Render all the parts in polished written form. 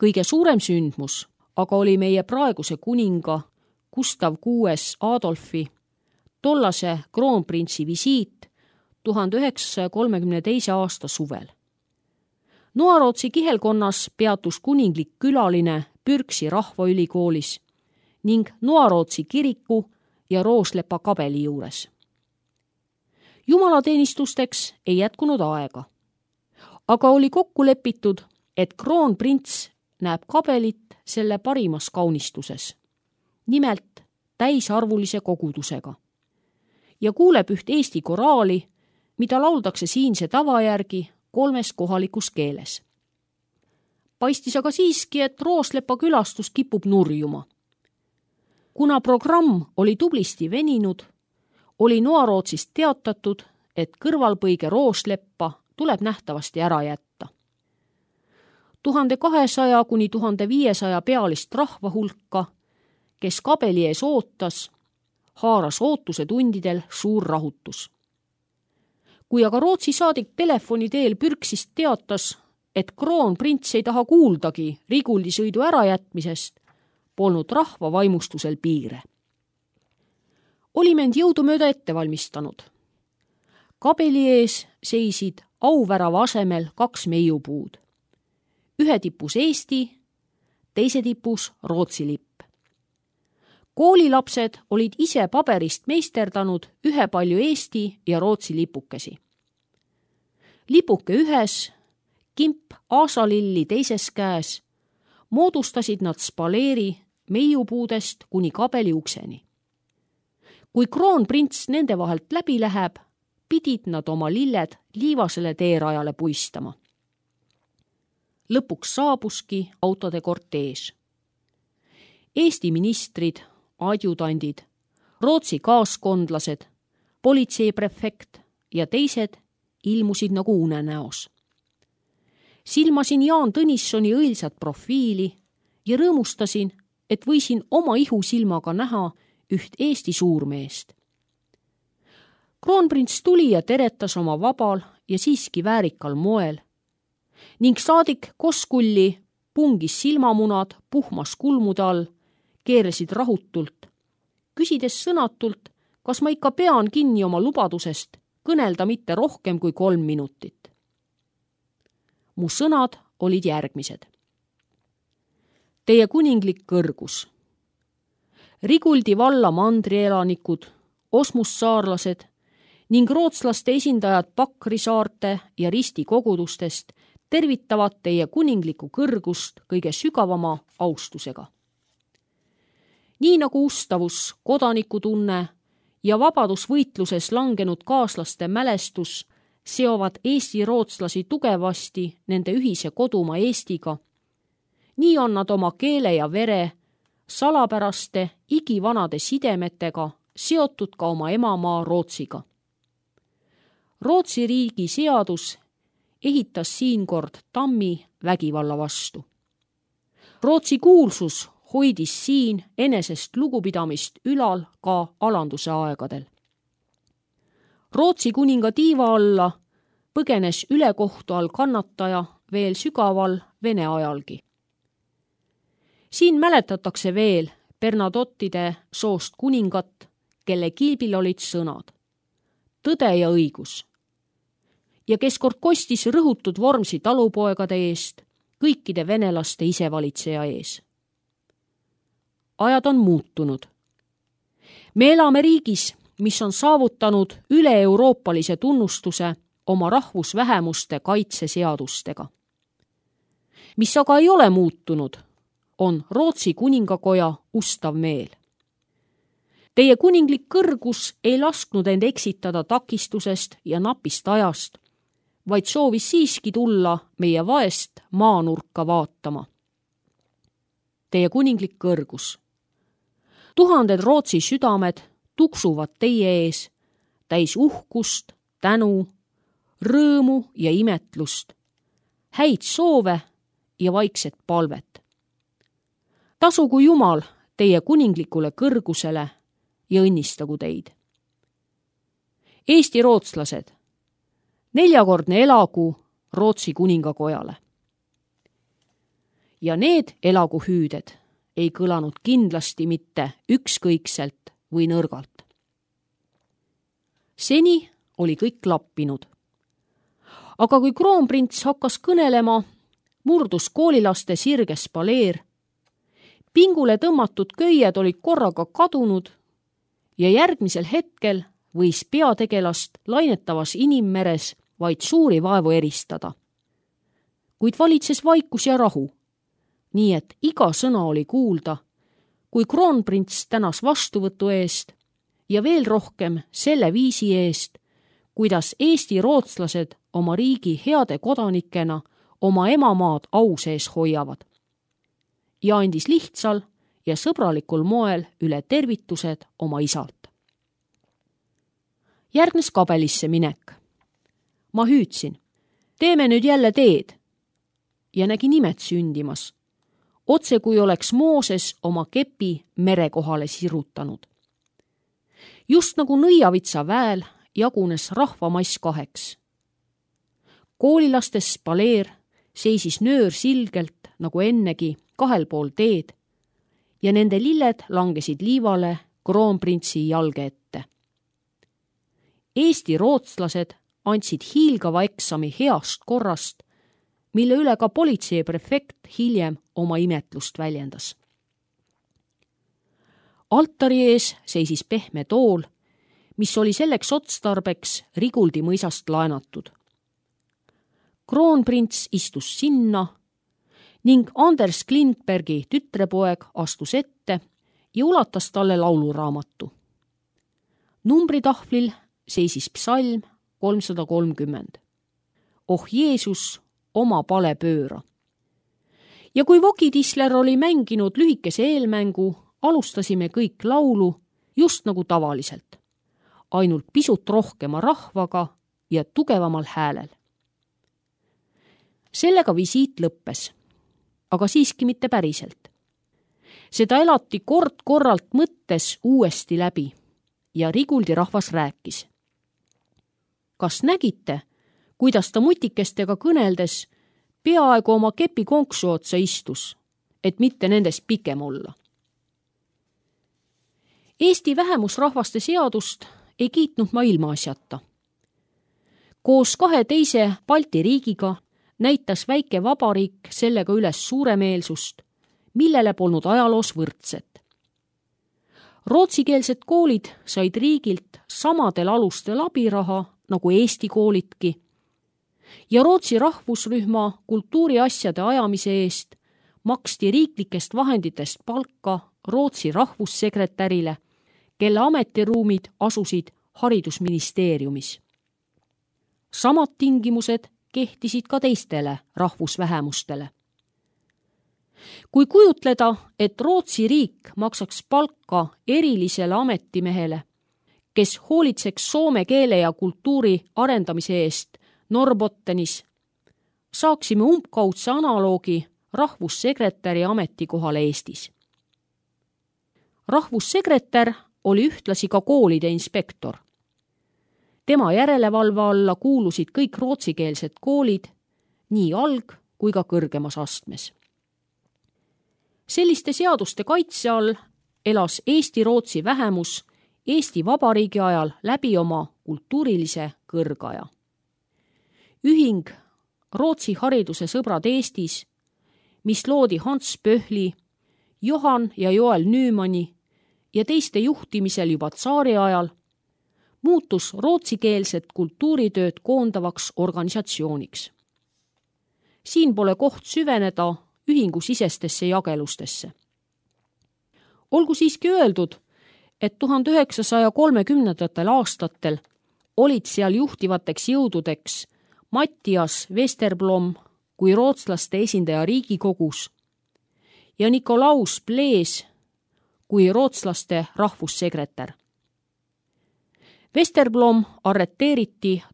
Kõige suurem sündmus aga oli meie praeguse kuninga Gustav VI Adolfi tollase kroonprintsi visiit 1932. aasta suvel. Noarootsi kihelkonnas peatus kuninglik külaline Pürksi rahvaülikoolis ning Noarootsi kiriku ja Rooslepa kabeli juures. Jumalateenistusteks ei jätkunud aega, aga oli kokku lepitud, et kroonprints näeb kabelit selle parimas kaunistuses, nimelt täisarvulise kogudusega, ja kuuleb üht eesti koraali, mida lauldakse siinse tava järgi 3 kohalikus keeles. Paistis aga siiski, et Rooslepa külastus kipub nurjuma. Kuna programm oli tublisti veninud, oli Noarootsist teatatud, et kõrvalpõige Roosleppa tuleb nähtavasti ära jätta. 1200 kuni 1500 pealist rahva hulka, kes kabeli ees ootas, haaras ootuse tundidel suur rahutus. Kui aga Rootsi saadik telefoni teel Pürksist teatas, et kroonprints ei taha kuuldagi Riguldisõidu ärajätmisest, polnud rahva vaimustusel piire. Olime end jõudumööda ette valmistanud. Kabeli ees seisid auvärava asemel 2 meiupuud. Ühe tipus Eesti, teise tipus Rootsi lipp. Koolilapsed olid ise paberist meisterdanud ühepalju Eesti ja Rootsi lipukesi. Lipuke ühes, kimp aasalilli teises käes, moodustasid nad spaleeri meiupuudest kuni kabeli ukseni. Kui kroonprints nende vahelt läbi läheb, pidid nad oma lilled liivasele teerajale puistama. Lõpuks saabuski autode kortees. Eesti ministrid, adjutandid, Rootsi kaaskondlased, politseiprefekt ja teised ilmusid nagu unenäos. Silmasin Jaan Tõnissoni õilsat profiili ja rõõmustasin, et võisin oma ihusilmaga näha üht Eesti suurmeest. Kroonprints tuli ja teretas oma vabal ja siiski väärikal moel ning saadik Koskulli pungis silmamunad puhmas kulmude all, keerasid rahutult, küsides sõnatult, kas ma ikka pean kinni oma lubadusest kõnelda mitte rohkem kui 3 minutit. Mu sõnad olid järgmised. Teie kuninglik kõrgus. Riguldi valla mandrielanikud, osmussaarlased ning rootslaste esindajad Pakri saarte ja Risti kogudustest tervitavad teie kuninglikku kõrgust kõige sügavama austusega. Nii nagu ustavus, kodanikutunne ja vabadusvõitluses langenud kaaslaste mälestus seovad Eesti rootslasi tugevasti nende ühise kodumaa Eestiga, nii on nad oma keele ja vere salapäraste igivanade sidemetega seotud ka oma emamaa Rootsiga. Rootsi riigi seadus ehitas siinkord tammi vägivalla vastu. Rootsi kuulsus hoidis siin enesest lugupidamist ülal ka alanduse aegadel. Rootsi kuninga tiiva alla põgenes ülekohtu all kannataja veel sügaval Vene ajalgi. Siin mäletatakse veel Bernadottide soost kuningat, kelle kilbil olid sõnad tõde ja õigus ja kes kord kostis rõhutud Vormsi talupoegade eest, kõikide venelaste isevalitseja ees. Ajad on muutunud. Me elame riigis, mis on saavutanud üle-euroopalise tunnustuse oma rahvusvähemuste kaitseseadustega. Mis aga ei ole muutunud, on Rootsi kuningakoja ustav meel. Teie kuninglik kõrgus ei lasknud end eksitada takistusest ja napist ajast, vaid soovis siiski tulla meie vaest maanurka vaatama. Teie kuninglik kõrgus. 1000 Rootsi südamed tuksuvad teie ees, täis uhkust, tänu, rõõmu ja imetlust, häid soove ja vaikset palvet. Tasugu Jumal teie kuninglikule kõrgusele ja õnnistagu teid. Eesti rootslased, 4-kordne elagu Rootsi kuningakojale. ja need elagu hüüded ei kõlanud kindlasti mitte ükskõikselt või nõrgalt. Seni oli kõik lappinud. Aga kui kroonprints hakkas kõnelema, murdus koolilaste sirges paleer, pingule tõmmatud köied olid korraga kadunud ja järgmisel hetkel võis peategelast lainetavas inimmeres vaid suuri vaevu eristada. Kuid valitses vaikus ja rahu, nii et iga sõna oli kuulda, kui kroonprints tänas vastuvõtu eest ja veel rohkem selle viisi eest, kuidas Eesti rootslased oma riigi heade kodanikena oma emamaad au sees hoiavad. Ja andis lihtsal ja sõbralikul moel üle tervitused oma isalt. Järgnes kabelisse minek. Ma hüüdsin, teeme nüüd jälle teed ja nägi nimed sündimas, otse kui oleks Mooses oma kepi mere kohale sirutanud. Just nagu nõiavitsa väel jagunes rahvamass kaheks. Koolilastes paleer seisis nöör silgelt nagu ennegi kahel pool teed ja nende lilled langesid liivale kroonprintsi jalge ette. Eesti rootslased andsid hiilgava eksami heast korrast, mille üle ka politseiprefekt hiljem oma imetlust väljendas. Altari ees seisis pehme tool, mis oli selleks otstarbeks Riguldi mõisast laenatud. Kroonprints istus sinna ning Anders Klintbergi tütrepoeg astus ette ja ulatas talle lauluraamatu. Numbritahvlil seisis psalm 330. Oh Jeesus, oma pale pööra. Ja kui Vokitisler oli mänginud lühikese eelmängu, alustasime kõik laulu just nagu tavaliselt, ainult pisut rohkema rahvaga ja tugevamal häälel. Sellega visiit lõppes, aga siiski mitte päriselt. Seda elati kord-korralt mõttes uuesti läbi ja Riguldi rahvas rääkis. Kas nägite, kuidas ta mutikestega kõneldes peaaegu oma kepi konksu otsa istus, et mitte nendest pikem olla? Eesti vähemusrahvaste seadust ei kiitnud ma ilmaasjata. Koos 2 teise Balti riigiga näitas väike vabariik sellega üles suuremeelsust, millele polnud ajaloos võrdset. Rootsikeelsed koolid said riigilt samadel alustel abiraha nagu Eesti koolidki ja Rootsi rahvusrühma kultuuriasjade ajamise eest maksti riiklikest vahenditest palka Rootsi rahvussekretärile, kelle ametiruumid asusid haridusministeeriumis. Samad tingimused kehtisid ka teistele rahvusvähemustele. Kui kujutleda, et Rootsi riik maksaks palka erilisele ametimehele, kes hoolitseks soome keele ja kultuuri arendamise eest Norbottenis, saaksime umbkaudse analoogi rahvussekretäri ametikohale Eestis. Rahvussekretär oli ühtlasi ka koolide inspektor. Tema järelevalve alla kuulusid kõik rootsikeelsed koolid, nii alg- kui ka kõrgemas astmes. Selliste seaduste kaitse all elas Eesti-Rootsi vähemus Eesti Vabariigi ajal läbi oma kultuurilise kõrgaja. Ühing Rootsi hariduse sõbrad Eestis, mis loodi Hans Pöhli, Johan ja Joel Nüümanni ja teiste juhtimisel juba tsaari ajal, muutus rootsikeelset kultuuritööd koondavaks organisatsiooniks. Siin pole koht süveneda ühingu sisestesse jagelustesse. Olgu siiski öeldud, et 1930. aastatel olid seal juhtivateks jõududeks Mattias Westerblom kui rootslaste esindaja Riigikogus ja Nikolaus Blees kui rootslaste rahvussekretär. Westerblom arreteeriti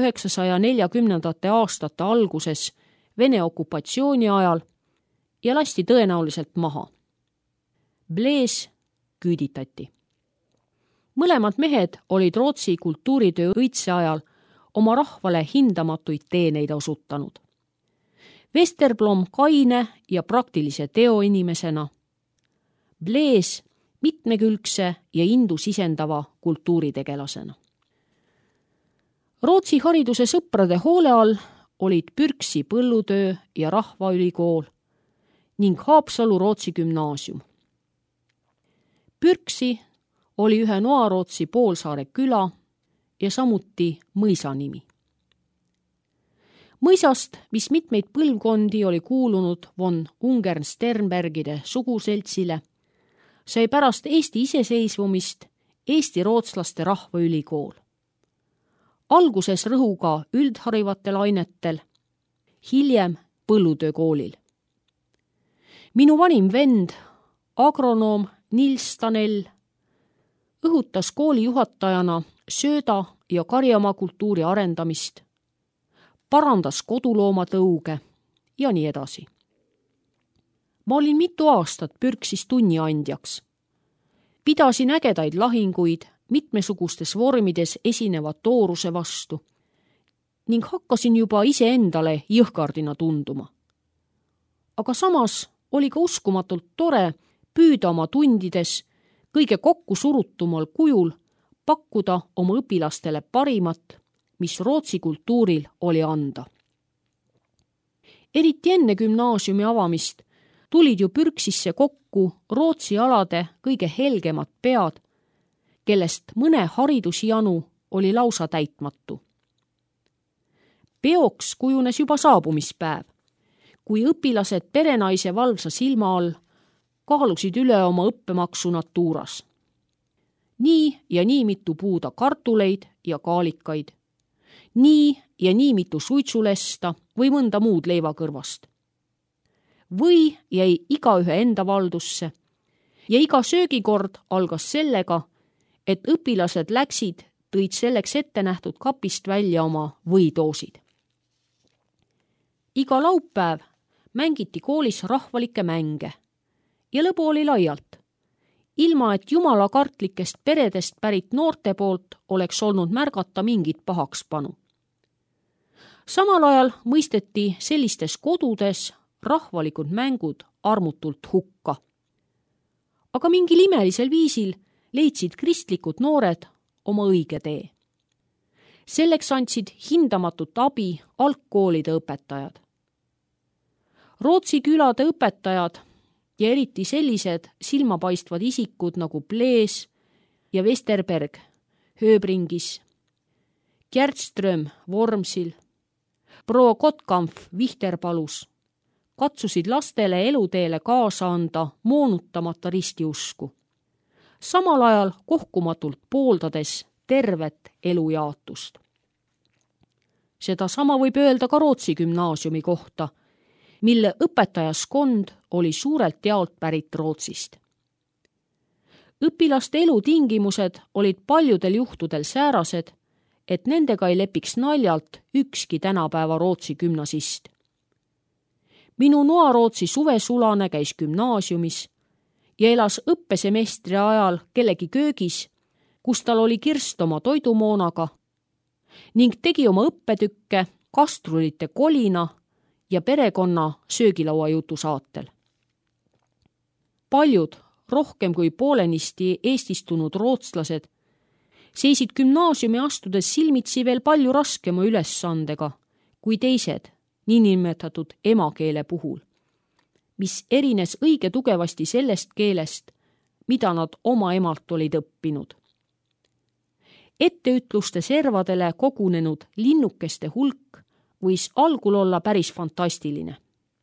1940. aastate alguses Vene okupatsiooni ajal ja lasti tõenäoliselt maha. Blees küüditati. Mõlemad mehed olid Rootsi kultuuritöö õitse ajal oma rahvale hindamatuid teeneid osutanud. Westerblom kaine ja praktilise teoinimesena, Blaise mitmekülgse ja indu sisendava kultuuritegelasena. Rootsi hariduse sõprade hoole all olid Pürksi põllutöö ja rahvaülikool ning Haapsalu Rootsi gümnaasium. Pürksi oli ühe Noa-Rootsi poolsaare küla ja samuti mõisa nimi. Mõisast, mis mitmeid põlvkondi oli kuulunud von Ungern-Sternbergide suguseltsile, sai pärast Eesti iseseisvumist Eesti-rootslaste rahvaülikool. Alguses rõhuga üldharivatel ainetel, hiljem põllutöökoolil. Minu vanim vend, agronoom Nils Stanell, õhutas kooli juhatajana sööda- ja karjamaa kultuuri arendamist, parandas koduloomatõuge ja nii edasi. Ma olin mitu aastat Pürksis tunniandjaks. Pidasin ägedaid lahinguid mitmesugustes vormides esineva tooruse vastu ning hakkasin juba iseendale jõhkardina tunduma. Aga samas oli ka uskumatult tore püüda oma tundides kõige kokkusurutumal kujul pakkuda oma õpilastele parimat, mis Rootsi kultuuril oli anda. Eriti enne gümnaasiumi avamist tulid ju Pürksisse kokku Rootsi alade kõige helgemad pead, kellest mõne haridusjanu oli lausa täitmatu. Peoks kujunes juba saabumispäev, kui õpilased perenaise valvsa silma all kaalusid üle oma õppemaksu Naturas. Nii ja nii mitu puuda kartuleid ja kaalikaid, nii ja nii mitu suitsulesta või mõnda muud leivakõrvast. Või jäi igaühe enda valdusse ja iga söögikord algas sellega, et õpilased läksid, tõid selleks ette nähtud kapist välja oma võidoosid. Iga laupäev mängiti koolis rahvalikke mänge ja lõbu oli laialt, ilma et jumalakartlikest peredest pärit noorte poolt oleks olnud märgata mingit pahakspanu. Samal ajal mõisteti sellistes kodudes rahvalikud mängud armutult hukka. Aga mingil imelisel viisil leidsid kristlikud noored oma õige tee. Selleks andsid hindamatut abi algkoolide õpetajad. Rootsi külade õpetajad ja eriti sellised silmapaistvad isikud nagu Blaise ja Westerberg Hööbringis, Kjärtström Vormsil, proua Kottkampf Vihterpalus katsusid lastele eluteele kaasa anda moonutamata ristiusku, samal ajal kohkumatult pooldades tervet elujaatust. Seda sama võib öelda ka Rootsi gümnaasiumi kohta, mille õpetajaskond oli suurelt jaolt pärit Rootsist. Õpilaste elutingimused olid paljudel juhtudel säärased, et nendega ei lepiks naljalt ükski tänapäeva Rootsi gümnasist. Minu Noa-Rootsi suvesulane käis gümnaasiumis ja elas õppesemestri ajal kellegi köögis, kus tal oli kirst oma toidumoonaga ning tegi oma õppetükke kastrulite kolina ja perekonna söögilauajutu saatel. Paljud, rohkem kui poolenisti eestistunud rootslased, seisid gümnaasiumi astudes silmitsi veel palju raskema ülesandega kui teised niinimetatud emakeele puhul, mis erines õige tugevasti sellest keelest, mida nad oma emalt olid õppinud. Etteütluste servadele kogunenud linnukeste hulk võis algul olla päris fantastiline.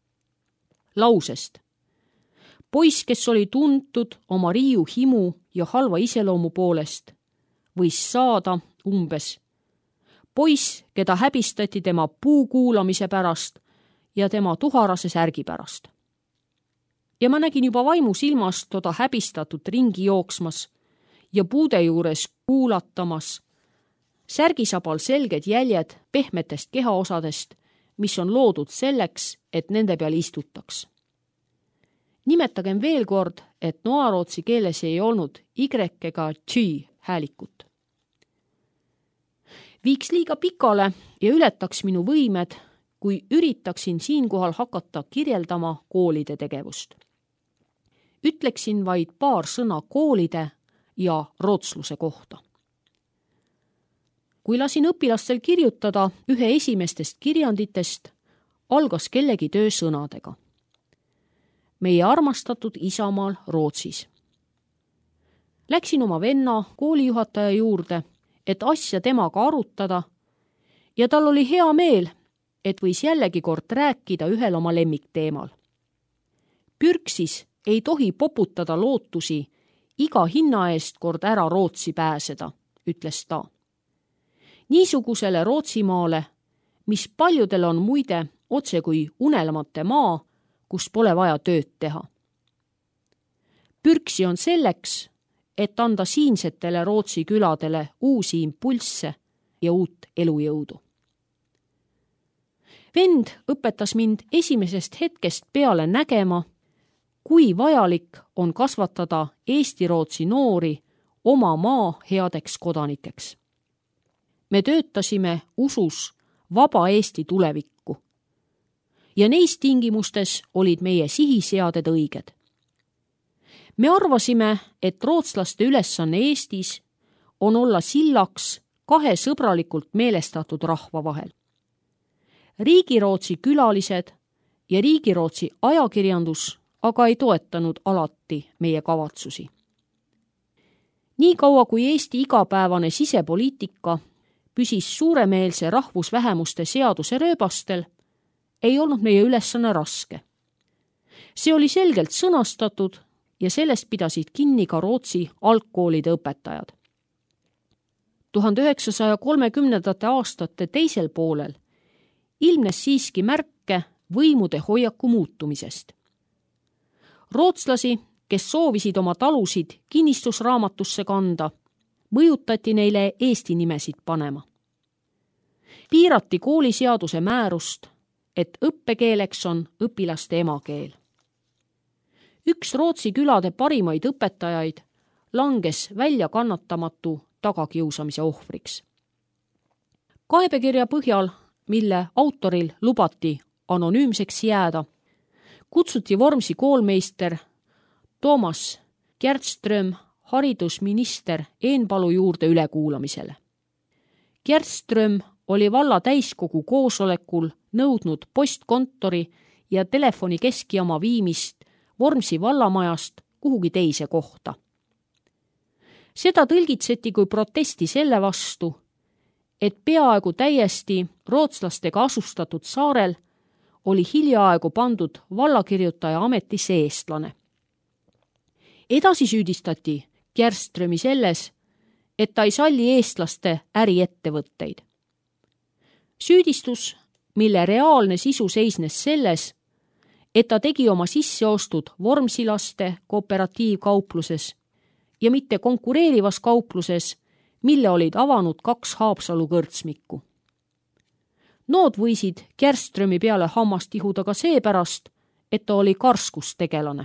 Lausest. Poiss, kes oli tuntud oma riiu himu ja halva iseloomu poolest, võis saada umbes poiss, keda häbistati tema puu kuulamise pärast ja tema tuharase särgi pärast. Ja ma nägin juba vaimu silmast toda häbistatut ringi jooksmas ja puude juures kuulatamas, särgisabal selged jäljed pehmetest kehaosadest, mis on loodud selleks, et nende peal istutaks. Nimetagem veel kord, et noarootsi keeles ei olnud y ega tši häälikut. Viiks liiga pikale ja ületaks minu võimed, kui üritaksin siinkohal hakata kirjeldama koolide tegevust. Ütleksin vaid paar sõna koolide ja rootsluse kohta. Kui lasin õpilastel kirjutada ühe esimestest kirjanditest, algas kellegi töö sõnadega. Meie armastatud isamaal Rootsis. Läksin oma venna koolijuhataja juurde, et asja temaga arutada ja tal oli hea meel, et võis jällegi kord rääkida ühel oma lemmikteemal. Pürksis ei tohi poputada lootusi iga hinna eest kord ära Rootsi pääseda, ütles ta. Niisugusele Rootsimaale, mis paljudel on muide otse kui unelmate maa, kus pole vaja tööd teha. Pürksi on selleks, et anda siinsetele Rootsi küladele uusi impulsse ja uut elujõudu. Vend õpetas mind esimesest hetkest peale nägema, kui vajalik on kasvatada Eesti-Rootsi noori oma maa headeks kodanikeks. Me töötasime usus vaba Eesti tulevikku ja neis tingimustes olid meie sihiseaded õiged. Me arvasime, et rootslaste ülesanne Eestis on olla sillaks kahe sõbralikult meelestatud rahva vahel. Riigirootsi külalised ja Riigirootsi ajakirjandus aga ei toetanud alati meie kavatsusi. Nii kaua kui Eesti igapäevane sisepoliitika püsis suuremeelse rahvusvähemuste seaduse rööbastel, ei olnud meie ülesanne raske. See oli selgelt sõnastatud ja sellest pidasid kinni ka Rootsi algkoolide õpetajad. 1930. aastate teisel poolel ilmnes siiski märke võimude hoiaku muutumisest. Rootslasi, kes soovisid oma talusid kinnistusraamatusse kanda, mõjutati neile Eesti nimesid panema. Piirati kooliseaduse määrust, et õppekeeleks on õpilaste emakeel. Üks Rootsi külade parimaid õpetajaid langes väljakannatamatu tagakiusamise ohvriks. Kaebekirja põhjal, mille autoril lubati anonüümseks jääda, kutsuti Vormsi koolmeister Toomas Kjärtström haridusminister Eenpalu juurde ülekuulamisele. Kjärtström oli valla täiskogu koosolekul nõudnud postkontori ja telefoni keskjaama viimist Vormsi vallamajast kuhugi teise kohta. Seda tõlgitseti kui protesti selle vastu, et peaaegu täiesti rootslastega asustatud saarel oli hiljaaegu pandud vallakirjutaja ametisse eestlane. Edasi süüdistati Kjärströmi selles, et ta ei salli eestlaste äriettevõtteid. Süüdistus, mille reaalne sisu seisnes selles, et ta tegi oma sisseostud vormsilaste kooperatiivkaupluses ja mitte konkureerivas kaupluses, mille olid avanud 2 Haapsalu kõrtsmikku. Nood võisid Kjärströmi peale hammast ihuda ka seepärast, et ta oli karskustegelane.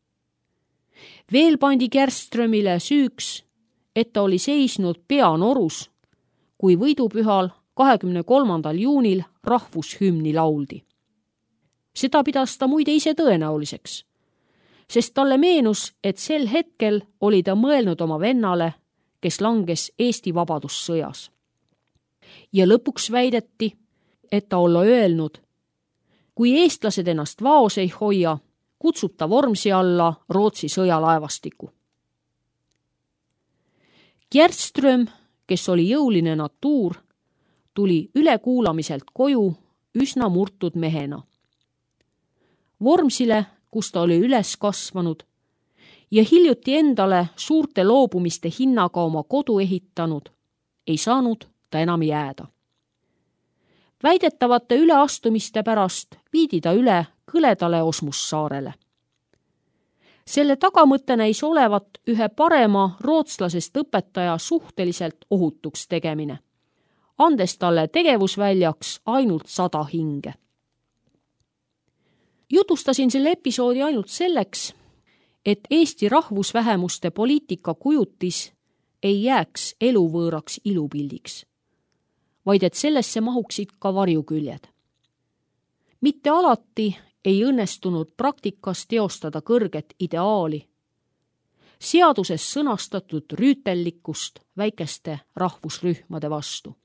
Veel pandi Kjärströmile süüks, et ta oli seisnud peanorus, kui võidupühal 23. juunil rahvushümni lauldi. Seda pidas ta muide ise tõenäoliseks, sest talle meenus, et sel hetkel oli ta mõelnud oma vennale, kes langes Eesti vabadussõjas. Ja lõpuks väideti, et ta olla öelnud, kui eestlased ennast vaos ei hoia, kutsub ta Vormsi alla Rootsi sõjalaevastiku. Kjärtström, kes oli jõuline natuur, tuli ülekuulamiselt koju üsna murtud mehena. Vormsile, kus ta oli üles kasvanud ja hiljuti endale suurte loobumiste hinnaga oma kodu ehitanud, ei saanud ta enam jääda. Väidetavate üleastumiste pärast viidi ta üle Kõledale Osmussaarele. Selle tagamõte näis olevat ühe parema rootslasest õpetaja suhteliselt ohutuks tegemine, andes talle tegevusväljaks ainult 100 hinge. Jutustasin selle episoodi ainult selleks, et Eesti rahvusvähemuste poliitika kujutis ei jääks eluvõõraks ilupildiks, vaid et sellesse mahuksid ka varjuküljed. Mitte alati ei õnnestunud praktikas teostada kõrget ideaali, seaduses sõnastatud rüütellikkust väikeste rahvusrühmade vastu.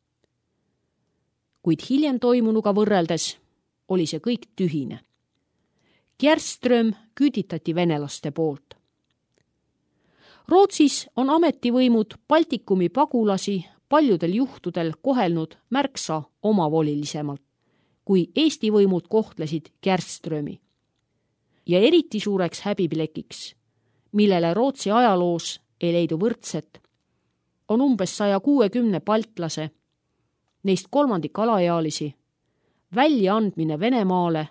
Kuid hiljem toimunuga võrreldes oli see kõik tühine. Kärström küüditati venelaste poolt. Rootsis on ametivõimud Baltikumi pagulasi paljudel juhtudel kohelnud märksa omavolilisemalt, kui Eesti võimud kohtlesid Kärströmi. Ja eriti suureks häbiplekiks, millele Rootsi ajaloos ei leidu võrdset, on umbes 160 baltlase, neist kolmandik alaealisi, väljaandmine Venemaale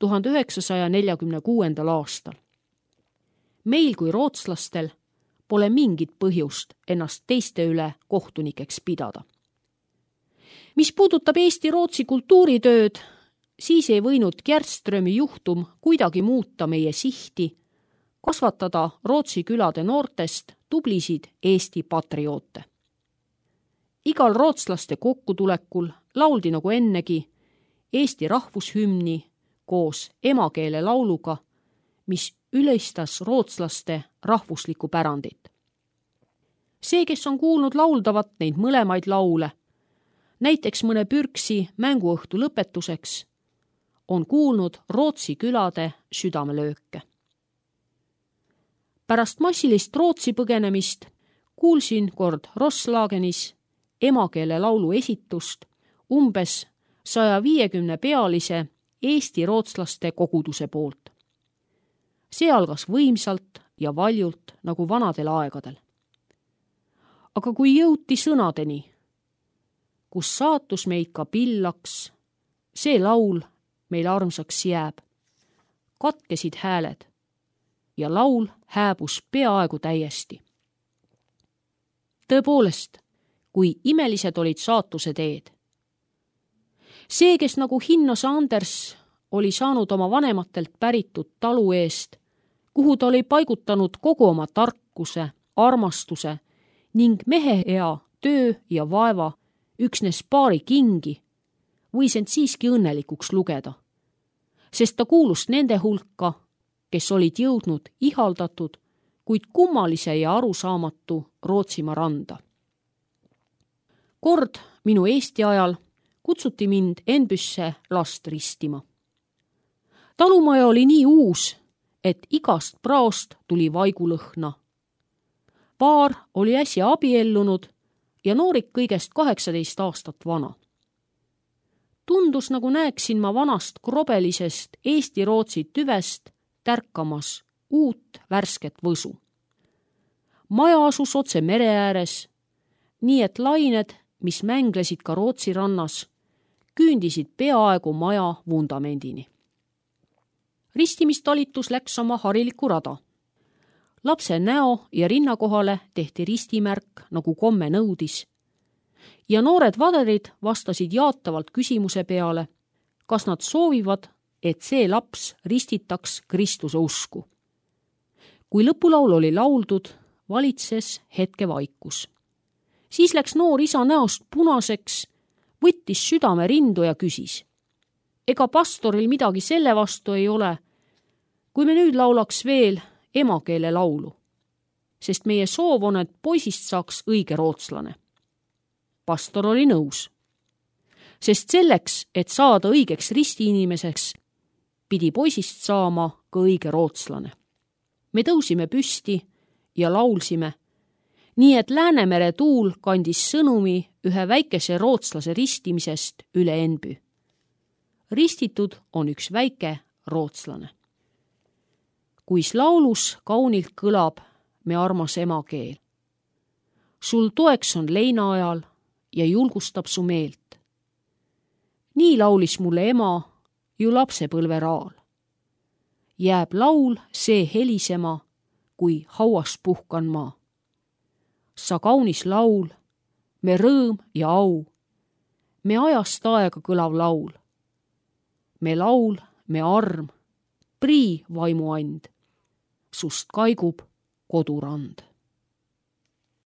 1946. aastal. Meil kui rootslastel pole mingit põhjust ennast teiste üle kohtunikeks pidada. Mis puudutab Eesti-Rootsi kultuuritööd, siis ei võinud Kärströmi juhtum kuidagi muuta meie sihti kasvatada Rootsi külade noortest tublisid Eesti patrioote. Igal rootslaste kokkutulekul lauldi nagu ennegi Eesti rahvushümni koos emakeele lauluga, mis ülistas rootslaste rahvuslikku pärandit. See, kes on kuulnud lauldavat neid mõlemaid laule, näiteks mõne pürksi mänguõhtu lõpetuseks, on kuulnud Rootsi külade südamelööke. Pärast massilist Rootsi põgenemist kuulsin kord Roslagenis emakeele laulu esitust umbes 150 pealise Eesti rootslaste koguduse poolt. See algas võimsalt ja valjult nagu vanadel aegadel. Aga kui jõuti sõnadeni, kus saatus meid ka pillaks, see laul meil armsaks jääb, katkesid hääled ja laul hääbus peaaegu täiesti. Tõepoolest, kui imelised olid saatuse teed. See, kes nagu Hinnos Anders oli saanud oma vanematelt päritud talu eest, kuhu ta oli paigutanud kogu oma tarkuse, armastuse ning mehehea töö ja vaeva üksnes paari kingi, võis end siiski õnnelikuks lugeda, sest ta kuulus nende hulka, kes olid jõudnud ihaldatud, kuid kummalise ja arusaamatu Rootsimaa randa. Kord minu Eesti ajal kutsuti mind Enbysse last ristima. Talumaja oli nii uus, et igast praost tuli vaigulõhna. Paar oli äsja abiellunud ja noorik kõigest 18 aastat vana. Tundus, nagu näeksin ma vanast krobelisest Eesti-Rootsi tüvest tärkamas uut värsket võsu. Maja asus otse mere ääres, nii et lained, mis mänglesid ka Rootsi rannas, küündisid peaaegu maja vundamendini. Ristimistalitus läks oma harilikku rada. Lapse näo ja rinna kohale tehti ristimärk, nagu komme nõudis, ja noored vaderid vastasid jaatavalt küsimuse peale, kas nad soovivad, et see laps ristitaks Kristuse usku. Kui lõpulaul oli lauldud, valitses hetke vaikus. Siis läks noor isa näost punaseks, võttis südame rindu ja küsis. Ega pastoril midagi selle vastu ei ole, kui me nüüd laulaks veel emakeele laulu, sest meie soov on, et poisist saaks õige rootslane. Pastor oli nõus, sest selleks, et saada õigeks ristiinimeseks, pidi poisist saama ka õige rootslane. Me tõusime püsti ja laulsime, nii et Läänemere tuul kandis sõnumi ühe väikese rootslase ristimisest üle Enby. Ristitud on üks väike rootslane. Kuis laulus kaunilt kõlab me armas emakeel. Sul toeks on leina ajal ja julgustab su meelt. Nii laulis mulle ema ju lapsepõlveraal. Jääb laul see helisema, kui hauas puhkan maa. Sa kaunis laul, me rõõm ja au, me ajast aega kõlav laul. Me laul, me arm, prii vaimuand, sust kaigub kodurand.